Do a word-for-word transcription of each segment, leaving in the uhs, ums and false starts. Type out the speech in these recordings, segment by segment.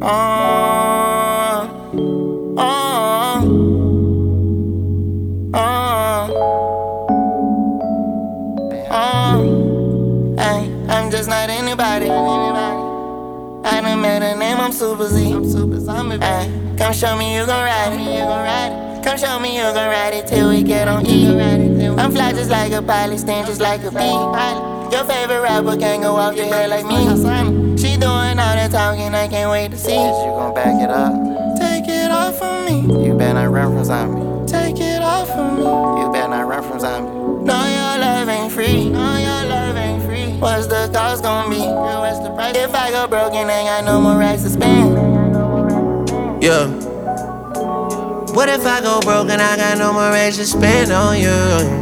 Uh, uh, uh, uh. Ay, I'm just not anybody. I done met a name, I'm Super Z. I'm Super Zombie. Ay, come show me you gon' ride it. Come show me you gon' ride it till we get on E. I'm fly just like a pilot, stand just like a bee. Your favorite rapper can't go off your head like me. She doing all that talking, I can't wait to see. You gon' back it up? Take it off from me. You better not run from zombie. Take it off from me. You better not run from zombie. No, your love ain't free. No, your love ain't free. What's the cost gon' be? Girl, what's the price? If I go broke and ain't got no more racks to spend. Yeah. What if I go broke and I got no more racks to spend on you?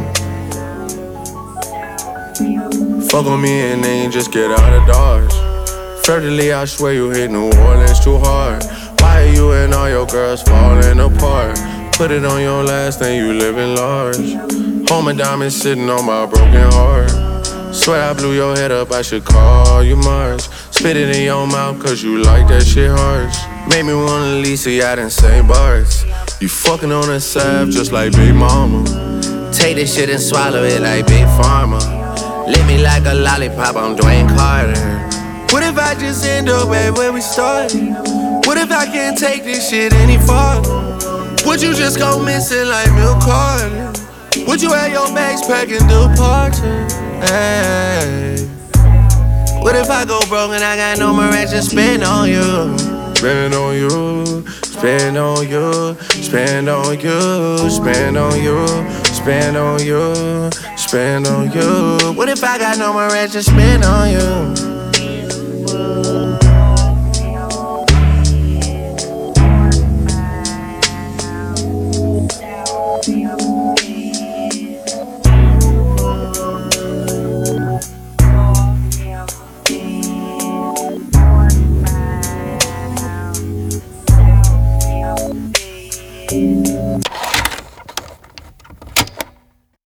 Fuck on me and then just get out of Dodge. Federally, I swear you hit New Orleans too hard. Why are you and all your girls falling apart? Put it on your last name, you living large. Home and diamonds sitting on my broken heart. Swear I blew your head up, I should call you Mars. Spit it in your mouth cause you like that shit harsh. Made me wanna leave so y'all done Saint Bart's. You fucking on a salve just like Big Mama. Take this shit and swallow it like Big Pharma. Lick me like a lollipop, I'm Dwayne Carter. What if I just end up right where we started? What if I can't take this shit any farther? Would you just go missing like Milk Carter? Would you have your bags packed and departure? Hey. What if I go broke and I got no more racks to spend on you? Spend on you, spend on you, spend on you, spend on you, spend on you, spend on you. What if I got no more racks to spend on you?